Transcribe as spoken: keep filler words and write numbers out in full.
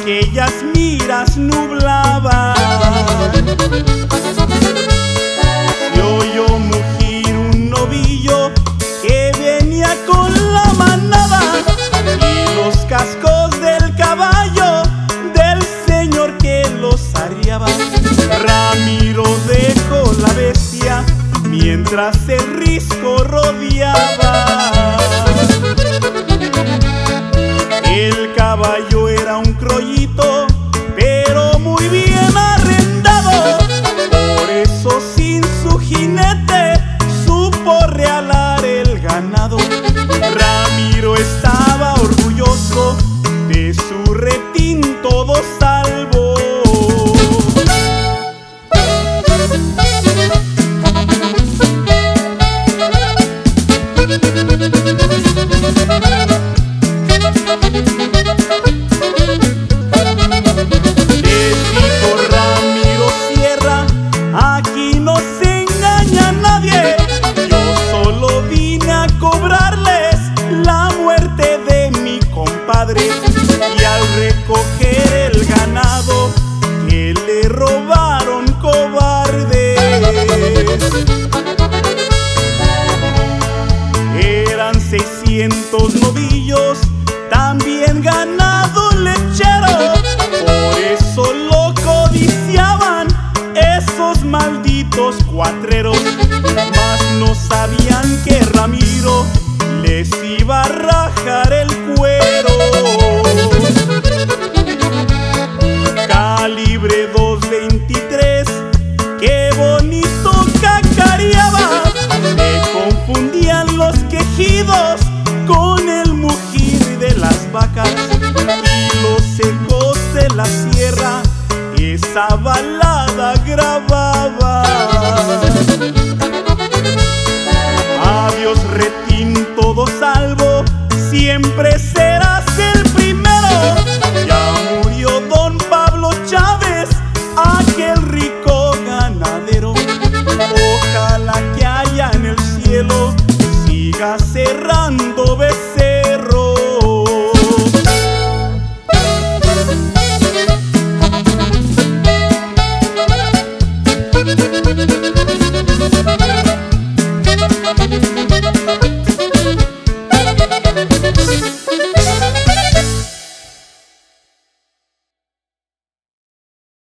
aquellas miras nublaban. Se oyó mugir un novillo que venía con la manada, y los cascos del caballo del señor que los arriaba. Ramiro dejó la bestia mientras el risco rodeaba. El caballo era un crollito, pero muy bien arrendado. Por eso sin su jinete supo realar el ganado. Ramiro estaba orgulloso de su retín todo salvo. Y al recoger el ganado que le robaron cobardes, eran seiscientos novillos, también ganado lechero. Por eso lo codiciaban esos malditos cuatreros, mas no sabían que Ramiro les iba a rajar el cuero. Calibre dos veintitrés, qué bonito cacareaba. Se confundían los quejidos con el mugir de las vacas, y los ecos de la sierra esa balada grababa. Adiós retín todo salvo, siempre serás el primero. Ya murió don Pablo Chávez, aquel rico ganadero. Ojalá que allá en el cielo siga cerrando becerros.